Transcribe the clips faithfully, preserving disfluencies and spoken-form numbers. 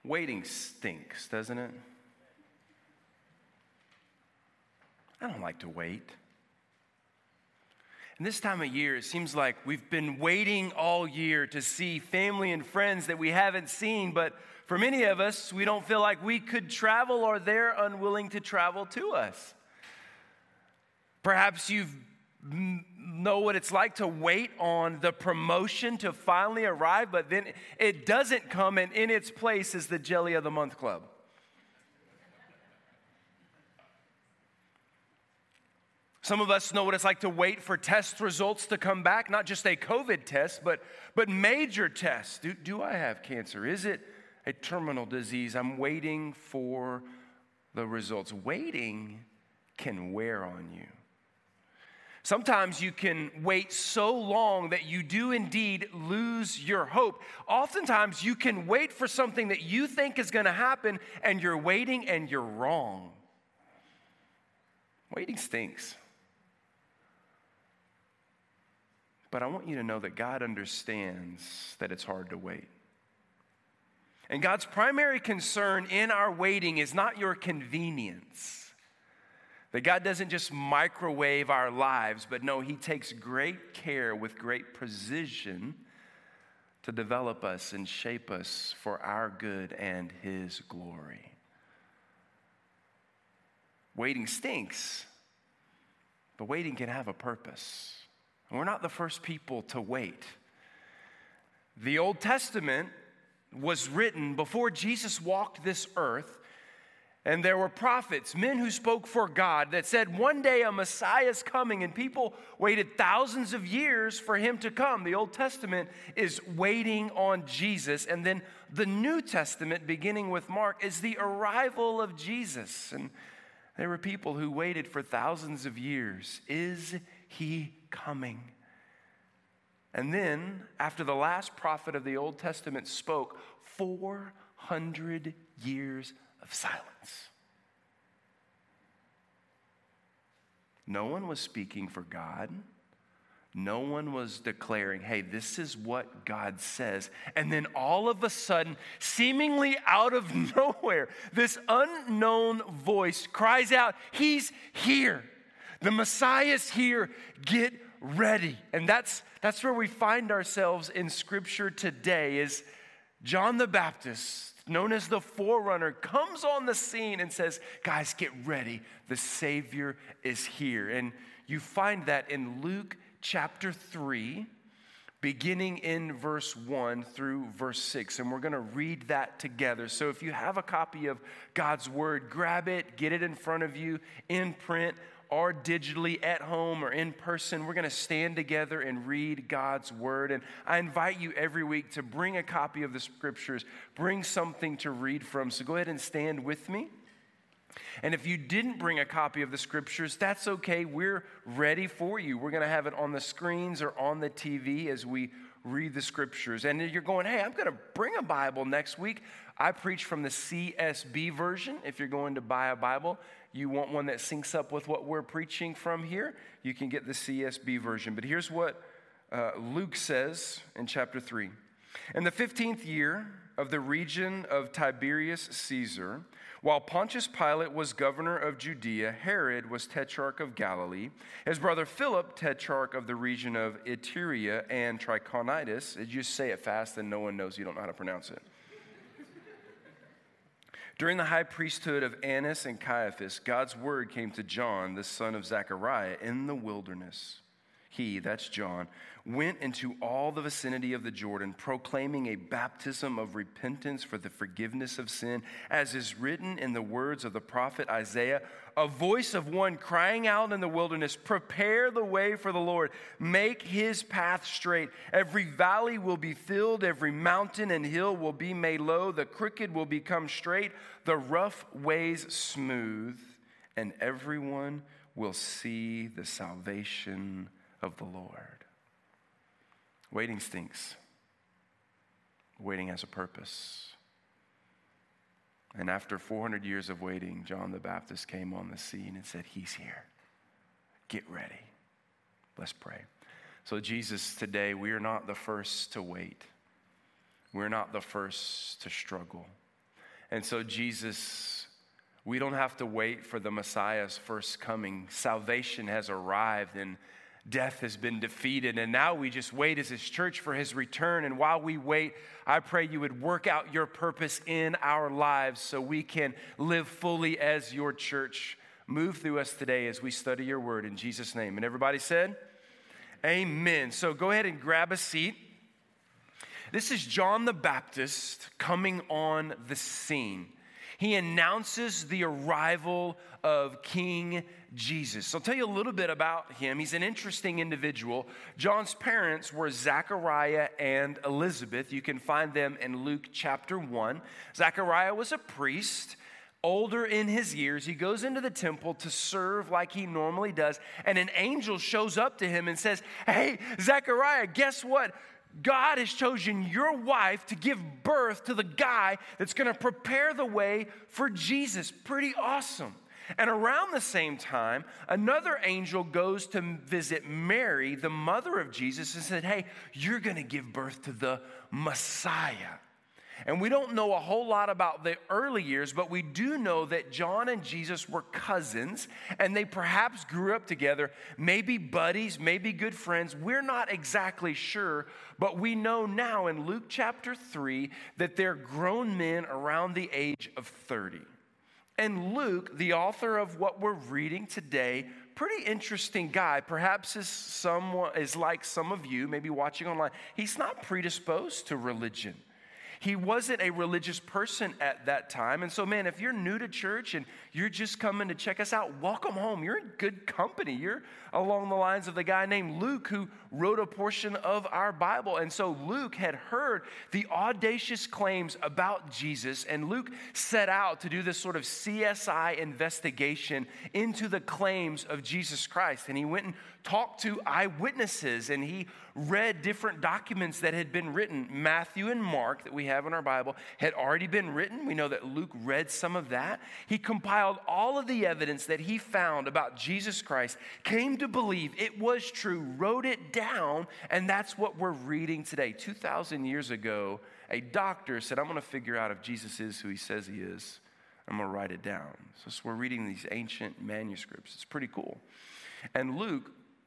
Waiting stinks, doesn't it? I don't like to wait. And this time of year, it seems like we've been waiting all year to see family and friends that we haven't seen, but for many of us, we don't feel like we could travel or they're unwilling to travel to us. Perhaps you know what it's like to wait on the promotion to finally arrive, but then it doesn't come, and in its place is the Jelly of the Month Club. Some of us know what it's like to wait for test results to come back, not just a COVID test, but, but major tests. Do, do I have cancer? Is it a terminal disease? I'm waiting for the results. Waiting can wear on you. Sometimes you can wait so long that you do indeed lose your hope. Oftentimes you can wait for something that you think is going to happen, and you're waiting and you're wrong. Waiting stinks. But I want you to know that God understands that it's hard to wait. And God's primary concern in our waiting is not your convenience. That God doesn't just microwave our lives, but no, He takes great care with great precision to develop us and shape us for our good and His glory. Waiting stinks, but waiting can have a purpose. We're not the first people to wait. The Old Testament was written before Jesus walked this earth, and there were prophets, men who spoke for God, that said one day a Messiah is coming, and people waited thousands of years for Him to come. The Old Testament is waiting on Jesus, and then the New Testament, beginning with Mark, is the arrival of Jesus. And there were people who waited for thousands of years. Is He coming? And then, after the last prophet of the Old Testament spoke, four hundred years of silence. No one was speaking for God. No one was declaring, hey, this is what God says. And then all of a sudden, seemingly out of nowhere, this unknown voice cries out, He's here. The Messiah's here. Get ready. And that's, that's where we find ourselves in Scripture today, is John the Baptist, known as the forerunner, comes on the scene and says, guys, get ready. The Savior is here. And you find that in Luke chapter three, beginning in verse one through verse six. And we're going to read that together. So if you have a copy of God's Word, grab it, get it in front of you in print or digitally at home or in person. We're going to stand together and read God's Word. And I invite you every week to bring a copy of the Scriptures, bring something to read from. So go ahead and stand with me. And if you didn't bring a copy of the Scriptures, that's okay. We're ready for you. We're going to have it on the screens or on the T V as we read the Scriptures. And you're going, hey, I'm going to bring a Bible next week. I preach from the C S B version. If you're going to buy a Bible, you want one that syncs up with what we're preaching from here, you can get the C S B version. But here's what uh, Luke says in chapter three. In the fifteenth year of the region of Tiberius Caesar, while Pontius Pilate was governor of Judea, Herod was tetrarch of Galilee, his brother Philip, tetrarch of the region of Iturea and Trachonitis. You just say it fast and no one knows you don't know how to pronounce it. During the high priesthood of Annas and Caiaphas, God's word came to John, the son of Zechariah, in the wilderness. He, that's John, went into all the vicinity of the Jordan, proclaiming a baptism of repentance for the forgiveness of sin, as is written in the words of the prophet Isaiah, a voice of one crying out in the wilderness, prepare the way for the Lord, make His path straight. Every valley will be filled, every mountain and hill will be made low, the crooked will become straight, the rough ways smooth, and everyone will see the salvation of the Lord. Waiting stinks. Waiting has a purpose. And after four hundred years of waiting, John the Baptist came on the scene and said, He's here. Get ready. Let's pray. So Jesus, today we are not the first to wait. We're not the first to struggle. And so Jesus, we don't have to wait for the Messiah's first coming. Salvation has arrived and death has been defeated. And now we just wait as his church for his return. And while we wait, I pray you would work out your purpose in our lives so we can live fully as your church. Move through us today as we study your word in Jesus' name. And everybody said, amen. So go ahead and grab a seat. This is John the Baptist coming on the scene. He announces the arrival of King Jesus. I'll tell you a little bit about him. He's an interesting individual. John's parents were Zachariah and Elizabeth. You can find them in Luke chapter one. Zachariah was a priest, older in his years. He goes into the temple to serve like he normally does, and an angel shows up to him and says, hey, Zachariah, guess what? God has chosen your wife to give birth to the guy that's going to prepare the way for Jesus. Pretty awesome. And around the same time, another angel goes to visit Mary, the mother of Jesus, and said, hey, you're going to give birth to the Messiah. And we don't know a whole lot about the early years, but we do know that John and Jesus were cousins, and they perhaps grew up together, maybe buddies, maybe good friends. We're not exactly sure, but we know now in Luke chapter three that they're grown men around the age of thirty. And Luke, the author of what we're reading today, pretty interesting guy, perhaps is, someone, is like some of you, maybe watching online. He's not predisposed to religion. He wasn't a religious person at that time. And so, man, if you're new to church and you're just coming to check us out, welcome home. You're in good company. You're along the lines of the guy named Luke who wrote a portion of our Bible. And so Luke had heard the audacious claims about Jesus, and Luke set out to do this sort of C S I investigation into the claims of Jesus Christ. And he went and talked to eyewitnesses, and he read different documents that had been written. Matthew and Mark that we have in our Bible had already been written. We know that Luke read some of that. He compiled all of the evidence that he found about Jesus Christ, came to believe it was true, wrote it down, and that's what we're reading today. two thousand years ago, a doctor said, I'm going to figure out if Jesus is who he says he is. I'm going to write it down. So we're reading these ancient manuscripts. It's pretty cool. And Luke,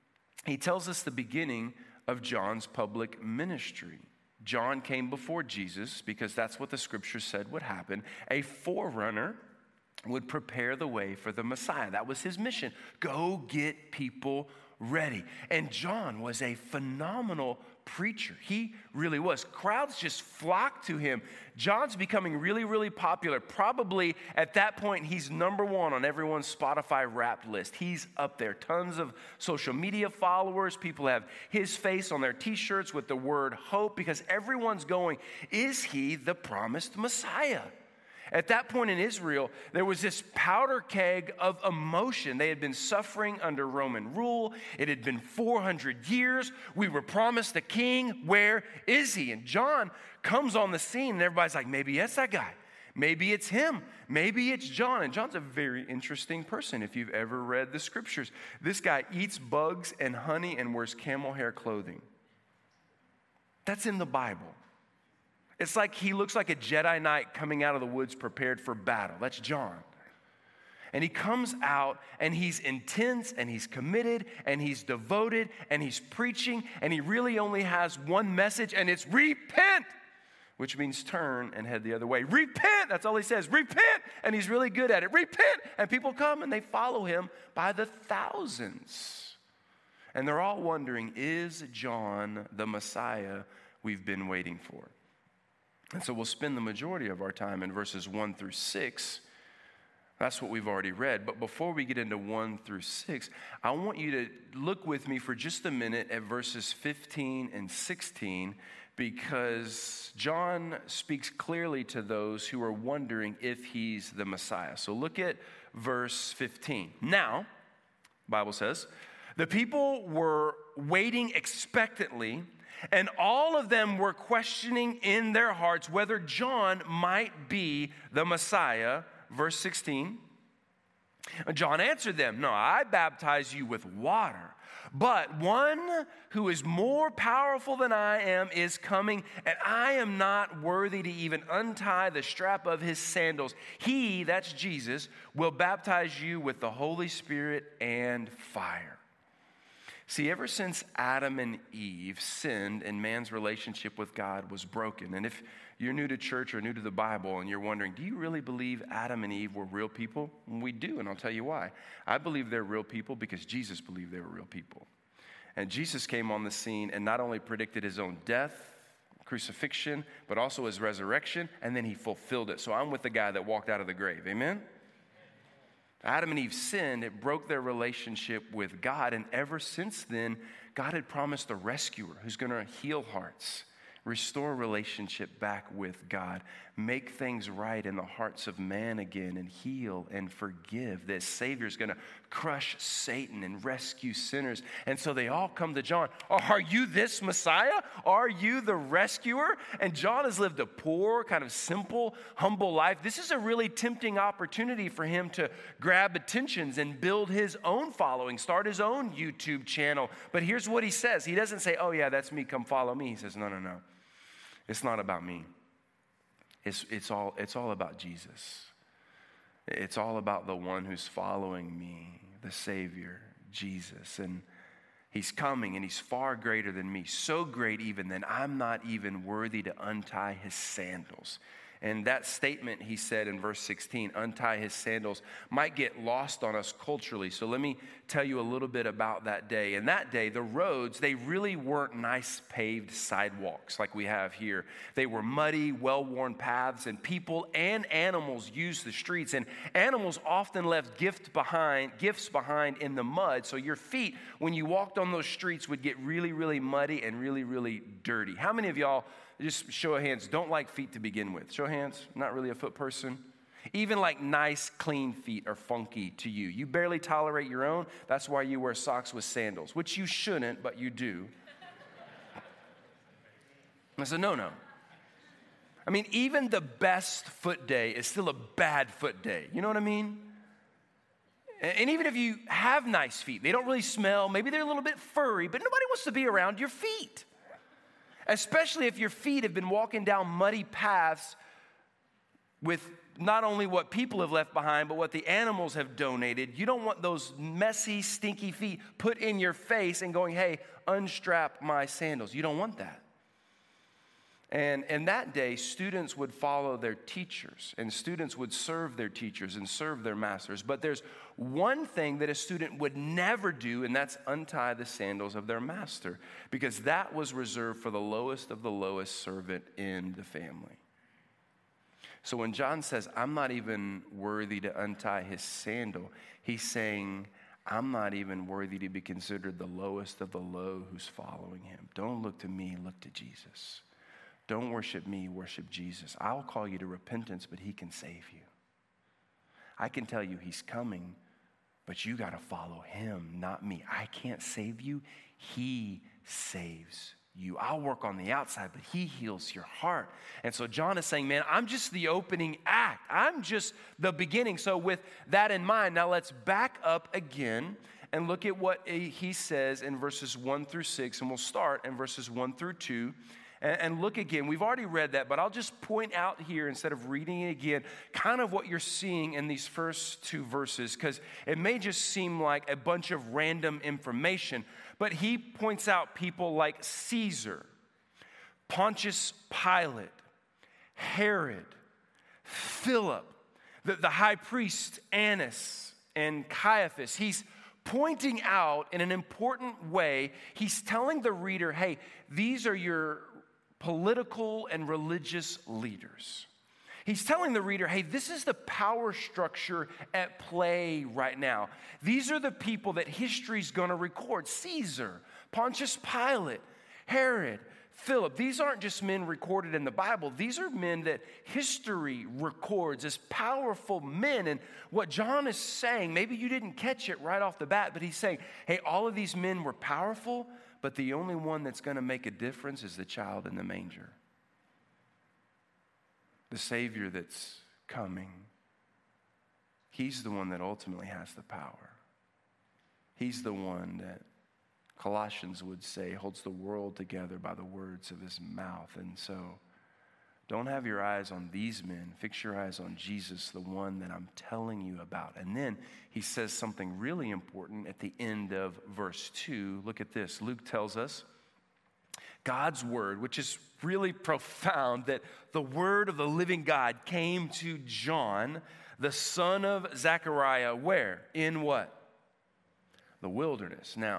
he tells us the beginning of John's public ministry. John came before Jesus because that's what the scripture said would happen. A forerunner would prepare the way for the Messiah. That was his mission. Go get people ready. And John was a phenomenal preacher. He really was. Crowds just flocked to him. John's becoming really, really popular. Probably at that point, he's number one on everyone's Spotify Wrapped list. He's up there. Tons of social media followers. People have his face on their t-shirts with the word hope because everyone's going, is he the promised Messiah? At that point in Israel, there was this powder keg of emotion. They had been suffering under Roman rule. It had been four hundred years. We were promised a king. Where is he? And John comes on the scene, and everybody's like, maybe it's that guy. Maybe it's him. Maybe it's John. And John's a very interesting person if you've ever read the scriptures. This guy eats bugs and honey and wears camel hair clothing. That's in the Bible. It's like he looks like a Jedi Knight coming out of the woods prepared for battle. That's John. And he comes out and he's intense and he's committed and he's devoted and he's preaching, and he really only has one message, and it's repent, which means turn and head the other way. Repent, that's all he says. Repent, and he's really good at it. Repent, and people come and they follow him by the thousands. And they're all wondering, is John the Messiah we've been waiting for? And so we'll spend the majority of our time in verses one through six. That's what we've already read. But before we get into one through six, I want you to look with me for just a minute at verses fifteen and sixteen, because John speaks clearly to those who are wondering if he's the Messiah. So look at verse fifteen. Now, the Bible says, the people were waiting expectantly, and all of them were questioning in their hearts whether John might be the Messiah. Verse sixteen, John answered them, no, I baptize you with water, but one who is more powerful than I am is coming, and I am not worthy to even untie the strap of his sandals. He, that's Jesus, will baptize you with the Holy Spirit and fire. See, ever since Adam and Eve sinned and man's relationship with God was broken, and if you're new to church or new to the Bible and you're wondering, do you really believe Adam and Eve were real people? We do, and I'll tell you why. I believe they're real people because Jesus believed they were real people. And Jesus came on the scene and not only predicted his own death, crucifixion, but also his resurrection, and then he fulfilled it. So I'm with the guy that walked out of the grave, amen? Adam and Eve sinned, it broke their relationship with God, and ever since then, God had promised a rescuer who's going to heal hearts, restore relationship back with God, make things right in the hearts of man again, and heal and forgive. This Savior's going to crush Satan and rescue sinners. And so they all come to John. Are you this Messiah? Are you the rescuer? And John has lived a poor, kind of simple, humble life. This is a really tempting opportunity for him to grab attentions and build his own following, start his own YouTube channel. But here's what he says. He doesn't say, oh yeah, that's me, come follow me. He says, no, no, no. It's not about me. It's, it's, all, it's all about Jesus. It's all about the one who's following me, the Savior, Jesus. And he's coming, and he's far greater than me. So great even that I'm not even worthy to untie his sandals. And that statement, he said in verse sixteen, untie his sandals, might get lost on us culturally. So let me tell you a little bit about that day. And that day, the roads, they really weren't nice paved sidewalks like we have here. They were muddy, well-worn paths, and people and animals used the streets. And animals often left gift behind, gifts behind in the mud. So your feet, when you walked on those streets, would get really, really muddy and really, really dirty. How many of y'all, just show of hands, don't like feet to begin with? Show of hands, not really a foot person. Even like nice, clean feet are funky to you. You barely tolerate your own. That's why you wear socks with sandals, which you shouldn't, but you do. That's a no-no. I mean, even the best foot day is still a bad foot day. You know what I mean? And even if you have nice feet, they don't really smell. Maybe they're a little bit furry, but nobody wants to be around your feet. Especially if your feet have been walking down muddy paths with not only what people have left behind, but what the animals have donated. You don't want those messy, stinky feet put in your face and going, hey, unstrap my sandals. You don't want that. And in that day, students would follow their teachers, and students would serve their teachers and serve their masters. But there's one thing that a student would never do, and that's untie the sandals of their master, because that was reserved for the lowest of the lowest servant in the family. So when John says, I'm not even worthy to untie his sandal, he's saying, I'm not even worthy to be considered the lowest of the low who's following him. Don't look to me, look to Jesus. Don't worship me, worship Jesus. I'll call you to repentance, but he can save you. I can tell you he's coming, but you got to follow him, not me. I can't save you. He saves you. I'll work on the outside, but he heals your heart. And so John is saying, man, I'm just the opening act. I'm just the beginning. So with that in mind, now let's back up again and look at what he says in verses one through six, and we'll start in verses one through two. And look again, we've already read that, but I'll just point out here, instead of reading it again, kind of what you're seeing in these first two verses, because it may just seem like a bunch of random information, but he points out people like Caesar, Pontius Pilate, Herod, Philip, the, the high priest Annas, and Caiaphas. He's pointing out in an important way, he's telling the reader, hey, these are your political and religious leaders. He's telling the reader, hey, this is the power structure at play right now. These are the people that history's going to record. Caesar, Pontius Pilate, Herod, Philip. These aren't just men recorded in the Bible. These are men that history records as powerful men. And what John is saying, maybe you didn't catch it right off the bat, but he's saying, hey, all of these men were powerful, but the only one that's going to make a difference is the child in the manger. The Savior that's coming. He's the one that ultimately has the power. He's the one that Colossians would say holds the world together by the words of his mouth. And so don't have your eyes on these men. Fix your eyes on Jesus, the one that I'm telling you about. And then he says something really important at the end of verse two. Look at this. Luke tells us God's word, which is really profound, that the word of the living God came to John, the son of Zechariah, where? In what? The wilderness. Now,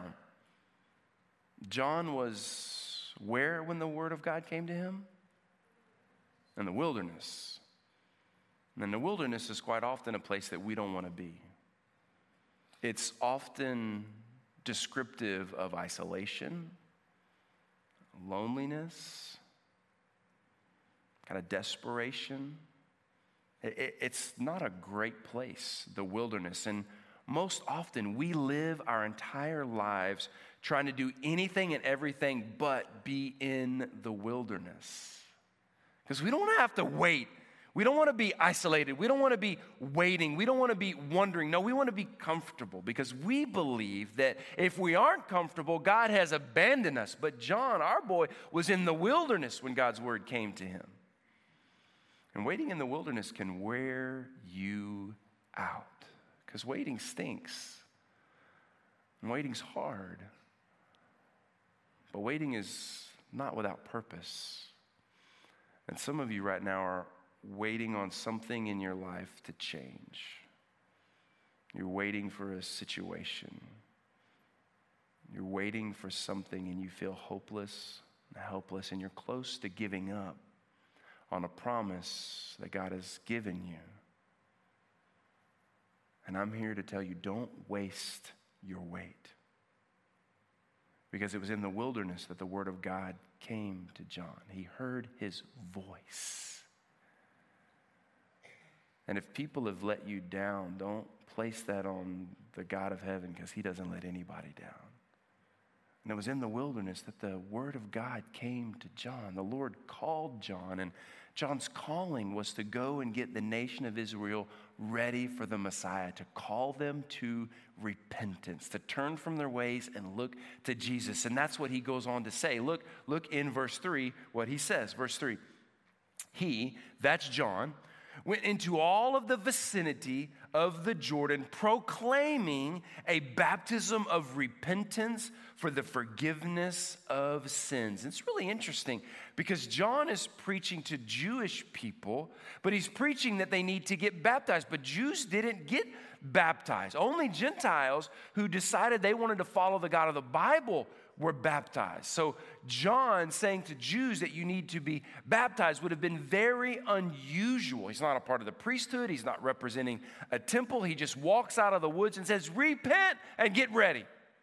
John was where when the word of God came to him? In the wilderness. And the wilderness is quite often a place that we don't want to be. It's often descriptive of isolation, loneliness, kind of desperation. It's not a great place, the wilderness. And most often we live our entire lives trying to do anything and everything but be in the wilderness. Because we don't have to wait. We don't want to be isolated. We don't want to be waiting. We don't want to be wondering. No, we want to be comfortable because we believe that if we aren't comfortable, God has abandoned us. But John, our boy, was in the wilderness when God's word came to him. And waiting in the wilderness can wear you out because waiting stinks. And waiting's hard. But waiting is not without purpose. And some of you right now are waiting on something in your life to change. You're waiting for a situation. You're waiting for something and you feel hopeless and helpless and you're close to giving up on a promise that God has given you. And I'm here to tell you, don't waste your wait. Because it was in the wilderness that the word of God came to John. He heard his voice. And if people have let you down, don't place that on the God of heaven because he doesn't let anybody down. And it was in the wilderness that the word of God came to John. The Lord called John, and John's calling was to go and get the nation of Israel ready for the Messiah, to call them to repentance, to turn from their ways and look to Jesus. And that's what he goes on to say. Look, look in verse three, what he says. Verse three, he, that's John, went into all of the vicinity of the Jordan, proclaiming a baptism of repentance for the forgiveness of sins. And it's really interesting because John is preaching to Jewish people, but he's preaching that they need to get baptized. But Jews didn't get baptized. Only Gentiles who decided they wanted to follow the God of the Bible were baptized. So John saying to Jews that you need to be baptized would have been very unusual. He's not a part of the priesthood. He's not representing a temple. He just walks out of the woods and says, repent and get ready.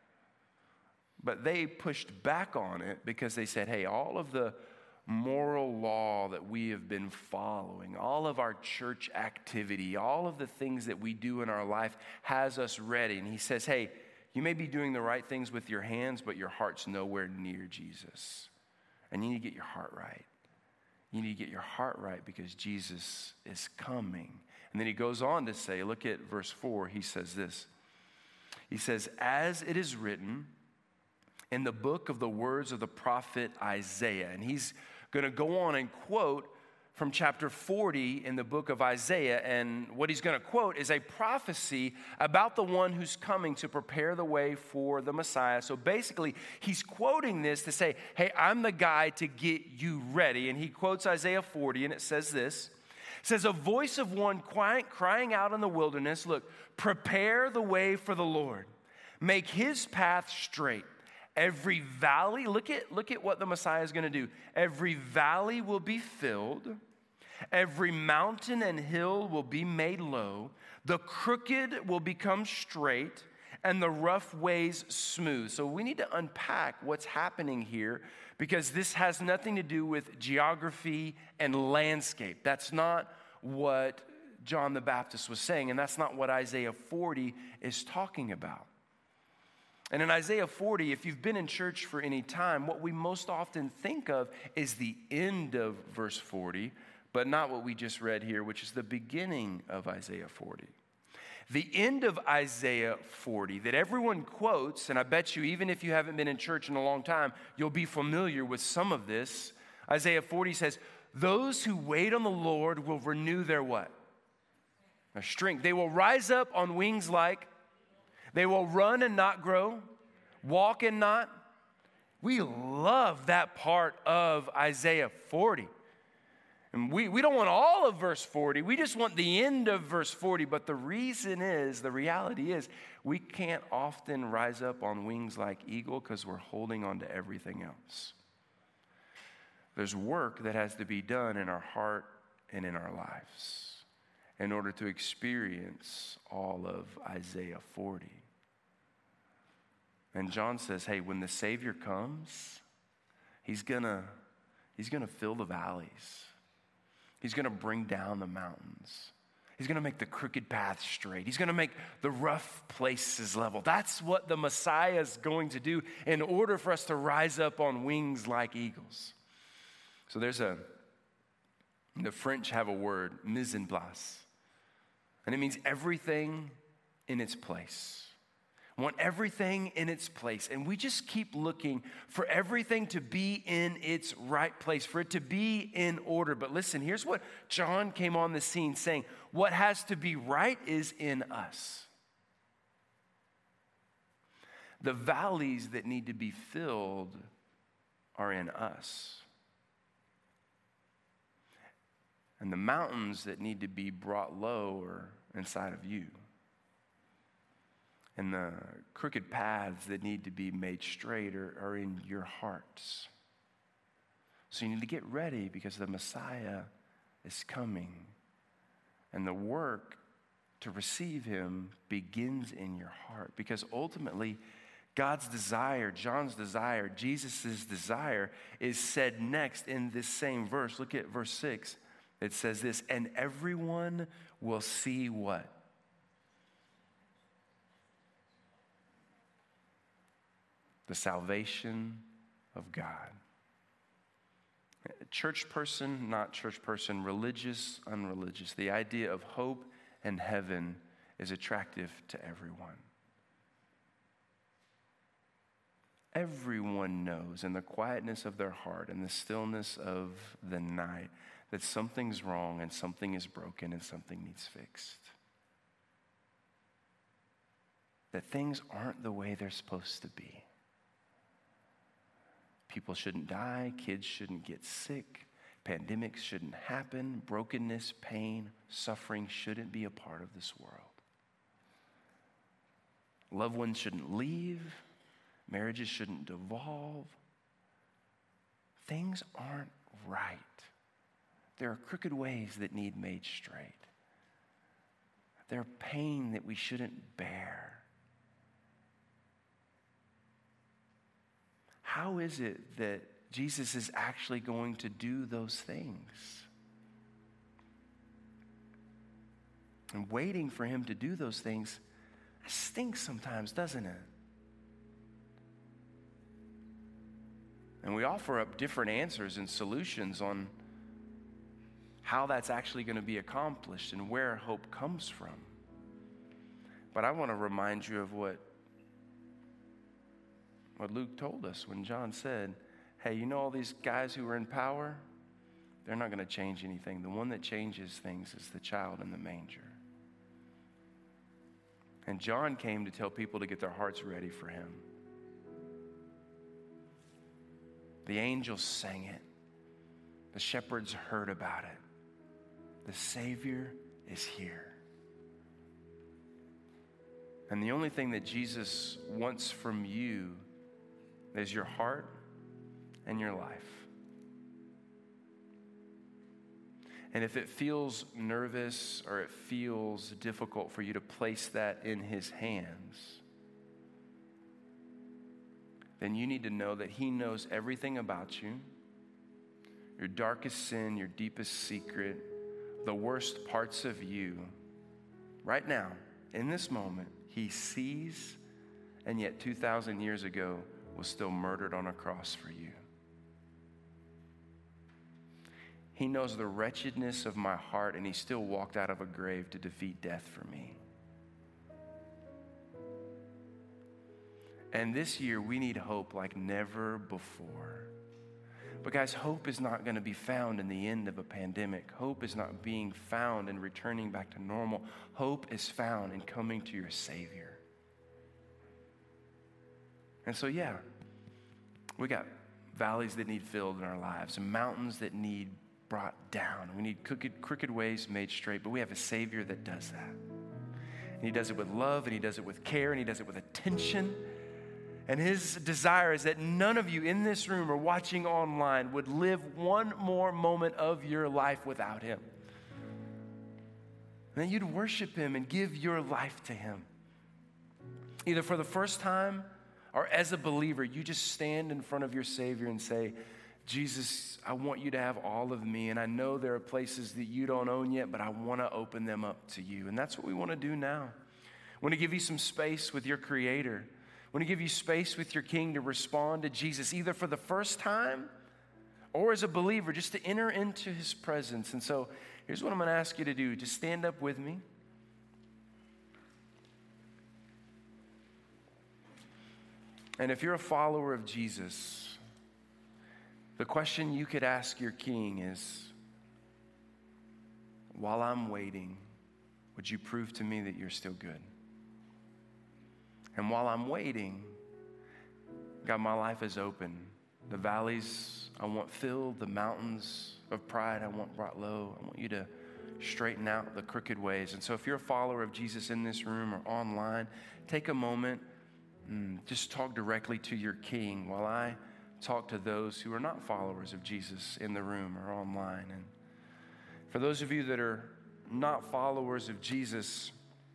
But they pushed back on it because they said, hey, all of the moral law that we have been following, all of our church activity, all of the things that we do in our life has us ready. And he says, hey, you may be doing the right things with your hands, but your heart's nowhere near Jesus. And you need to get your heart right. You need to get your heart right because Jesus is coming. And then he goes on to say, look at verse four, he says this. He says, as it is written in the book of the words of the prophet Isaiah. And he's going to go on and quote from chapter forty in the book of Isaiah. And what he's going to quote is a prophecy about the one who's coming to prepare the way for the Messiah. So basically, he's quoting this to say, hey, I'm the guy to get you ready. And he quotes Isaiah forty, and it says this. It says, a voice of one quiet, crying out in the wilderness, look, prepare the way for the Lord. Make his path straight. Every valley, look at, look at what the Messiah is going to do. Every valley will be filled. Every mountain and hill will be made low. The crooked will become straight and the rough ways smooth. So we need to unpack what's happening here because this has nothing to do with geography and landscape. That's not what John the Baptist was saying, and that's not what Isaiah forty is talking about. And in Isaiah forty, if you've been in church for any time, what we most often think of is the end of verse forty, but not what we just read here, which is the beginning of Isaiah forty. The end of Isaiah forty that everyone quotes, and I bet you even if you haven't been in church in a long time, you'll be familiar with some of this. Isaiah forty says, those who wait on the Lord will renew their what? Their strength. They will rise up on wings like, they will run and not grow, walk and not. We love that part of Isaiah forty. And we, we don't want all of verse forty. We just want the end of verse forty. But the reason is, the reality is, we can't often rise up on wings like eagle because we're holding on to everything else. There's work that has to be done in our heart and in our lives in order to experience all of Isaiah forty. And John says, hey, when the Savior comes, he's gonna, he's gonna fill the valleys. He's going to bring down the mountains. He's going to make the crooked paths straight. He's going to make the rough places level. That's what the Messiah is going to do in order for us to rise up on wings like eagles. So there's a, the French have a word, mise en place. And it means everything in its place. I want everything in its place. And we just keep looking for everything to be in its right place, for it to be in order. But listen, here's what John came on the scene saying. What has to be right is in us. The valleys that need to be filled are in us. And the mountains that need to be brought low are inside of you. And the crooked paths that need to be made straight are, are in your hearts. So you need to get ready because the Messiah is coming. And the work to receive him begins in your heart. Because ultimately, God's desire, John's desire, Jesus' desire is said next in this same verse. Look at verse six. It says this, and everyone will see what? The salvation of God. Church person, not church person, religious, unreligious. The idea of hope and heaven is attractive to everyone. Everyone knows in the quietness of their heart and the stillness of the night that something's wrong and something is broken and something needs fixed. That things aren't the way they're supposed to be. People shouldn't die, kids shouldn't get sick, pandemics shouldn't happen, brokenness, pain, suffering shouldn't be a part of this world. Loved ones shouldn't leave, marriages shouldn't devolve. Things aren't right. There are crooked ways that need made straight. There's pain that we shouldn't bear. How is it that Jesus is actually going to do those things? And waiting for him to do those things stinks sometimes, doesn't it? And we offer up different answers and solutions on how that's actually going to be accomplished and where hope comes from. But I want to remind you of what What Luke told us when John said, hey, you know all these guys who are in power? They're not going to change anything. The one that changes things is the child in the manger. And John came to tell people to get their hearts ready for him. The angels sang it. The shepherds heard about it. The Savior is here. And the only thing that Jesus wants from you is your heart and your life. And if it feels nervous or it feels difficult for you to place that in his hands, then you need to know that he knows everything about you, your darkest sin, your deepest secret, the worst parts of you. Right now, in this moment, he sees, and yet two thousand years ago, was still murdered on a cross for you. He knows the wretchedness of my heart, and he still walked out of a grave to defeat death for me. And this year, we need hope like never before. But guys, hope is not going to be found in the end of a pandemic. Hope is not being found in returning back to normal. Hope is found in coming to your Savior. And so, yeah, we got valleys that need filled in our lives and mountains that need brought down. We need crooked, crooked ways made straight, but we have a Savior that does that. And he does it with love, and he does it with care, and he does it with attention. And his desire is that none of you in this room or watching online would live one more moment of your life without him. And that you'd worship him and give your life to him. Either for the first time or as a believer, you just stand in front of your Savior and say, Jesus, I want you to have all of me. And I know there are places that you don't own yet, but I want to open them up to you. And that's what we want to do now. We want to give you some space with your Creator. I want to give you space with your King to respond to Jesus, either for the first time or as a believer, just to enter into his presence. And so here's what I'm going to ask you to do. Just stand up with me. And if you're a follower of Jesus, the question you could ask your King is, while I'm waiting, would you prove to me that you're still good? And while I'm waiting, God, my life is open. The valleys I want filled, the mountains of pride I want brought low. I want you to straighten out the crooked ways. And so if you're a follower of Jesus in this room or online, take a moment, and just talk directly to your King while I talk to those who are not followers of Jesus in the room or online. And for those of you that are not followers of Jesus,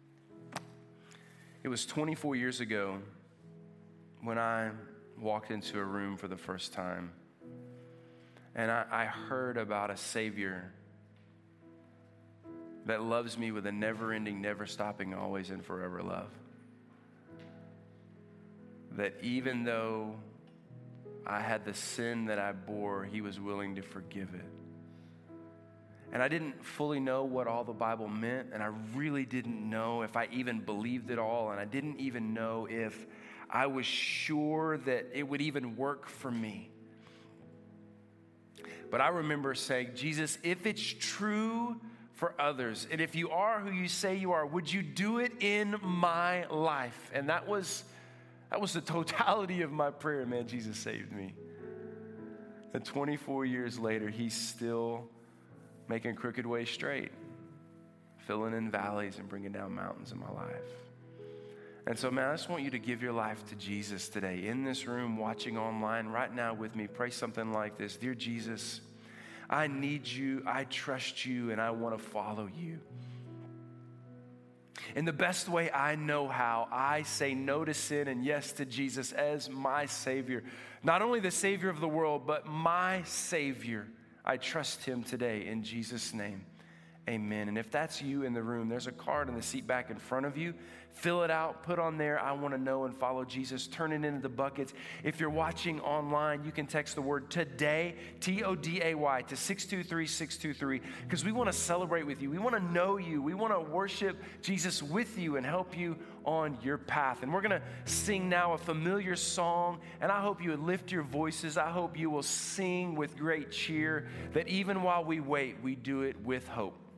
it was twenty-four years ago when I walked into a room for the first time, and I, I heard about a Savior that loves me with a never-ending, never-stopping, always and forever love. That even though I had the sin that I bore, he was willing to forgive it. And I didn't fully know what all the Bible meant, and I really didn't know if I even believed it all, and I didn't even know if I was sure that it would even work for me. But I remember saying, Jesus, if it's true for others, and if you are who you say you are, would you do it in my life? And that was, that was the totality of my prayer. Man, Jesus saved me. And twenty-four years later, he's still making crooked ways straight, filling in valleys and bringing down mountains in my life. And so, man, I just want you to give your life to Jesus today. In this room, watching online right now with me, pray something like this. Dear Jesus, I need you, I trust you, and I want to follow you. In the best way I know how, I say no to sin and yes to Jesus as my Savior. Not only the Savior of the world, but my Savior. I trust him today in Jesus' name. Amen. And if that's you in the room, there's a card in the seat back in front of you. Fill it out, put on there, I want to know and follow Jesus. Turn it into the buckets. If you're watching online, you can text the word today, T O D A Y, to six two three, six two three, because we want to celebrate with you. We want to know you. We want to worship Jesus with you and help you on your path. And we're going to sing now a familiar song, and I hope you would lift your voices. I hope you will sing with great cheer, that even while we wait, we do it with hope.